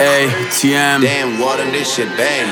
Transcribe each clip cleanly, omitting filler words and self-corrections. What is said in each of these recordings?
ATM Damn, water this shit bang.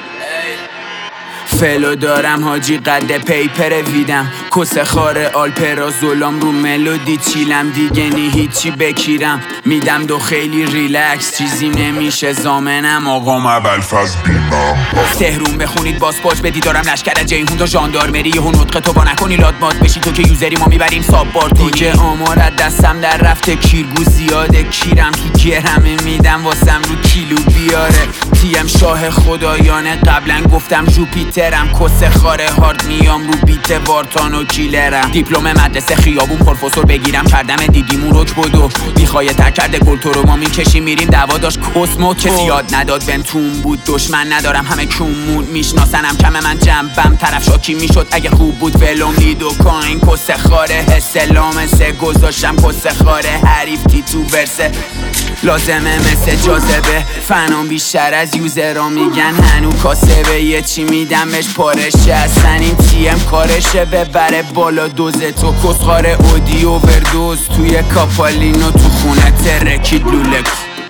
فلو دارم حاجی قد پیپر ویدم کسه خاره آلپرا زولام رو ملودی چیلم دیگه نی هیچی بکیرم میدم دو خیلی ریلکس چیزی نمیشه زامنم آقام ابوالفضل بیمم تهرون بخونید باسپاج بدی دارم لشکر جیهون تا ژاندارمری یهو نطقه تو با نکنی لادمات بشی تو که یوزری ما میبریم سابار دیگه آمار دستم در رفته کیرگو زیاده کیرم تو گرمه میدم واسم رو کیلو بیاره تیم شاه خدایانه قبلا گفتم جوپیترم کسه خاره هارد میام رو بیت وارتان و کیلرم دیپلم مدرسه خیابون پروفسور بگیرم کردم دیدیمون رک بدو بیخوای تر کرده گل تو رو ما میکشی میریم دعوا داشت کسمو کسی یاد نداد بنتون بود دشمن ندارم همه کمون میشناسنم کم من جنبم طرف شاکی میشد اگه خوب بود ولوم لید و کاین کسه خاره حسلام سه گذاشتم کسه خاره حریف تی تو ورسه لازمه مثل جاذبه فنام بیشتر از یوزرها میگن هنو کاسبه یه چی میدم بهش پارشه اصلا این تیم کارشه ببره بالا دوزه تو کسخاره اودی اووردوز توی کاپالینو تو خونه ترکید لولک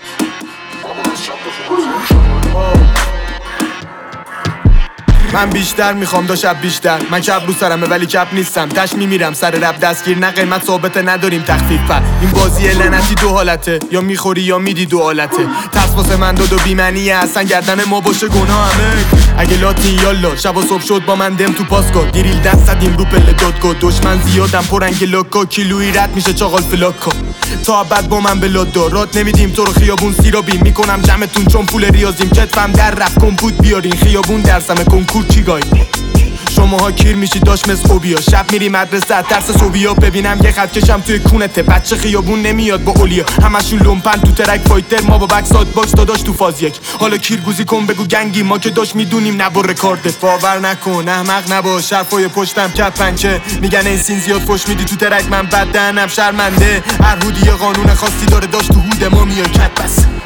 من بیشتر میخوام دو شب بیشتر من کب رو سرمه ولی کب نیستم تش میمیرم سر رب دستگیر نه قیمت ثابته نداریم تخفیف پر این بازی لعنتی دو حالته یا میخوری یا میدی دو حالته ترس واسه من دو بی‌معنیه اصلا گردن ما باشه گناه همه اگه لاتین یالا شب و صبح شد با من دم تو پاسکو گریل دست زدیم رو پله دادگاه دشمن زیادم پرنگ لاکا کیلویی رد میشه چاقال فلاکا تا بعد با من بلا دارات نمیدیم تو رو خیابون سیرابی میکنم جمعتون چون پول ریاضیم کتفم در رفت کمپوت بیارین خیابون درسم کنکور چیگای شماها کیر میشید داشت مثل خوبیا شب میری مدرسه ترس صوبیا ببینم یه خط کشم توی کونته بچه خیابون نمیاد با اولیا همشون لومپن تو ترک فایتر ما با بکسات باکس داداش تو فاز یک حالا کیرگوزی کن بگو گنگی ما که داشت میدونیم نبا رکارده باور نکن احمق نباش حرفای پشتم کپ پنچه میگن این سین زیاد فش میدی تو ترک من بد دهنم شرمنده هر هودی قانون خاصی داره داشت تو هود ما میای کت بس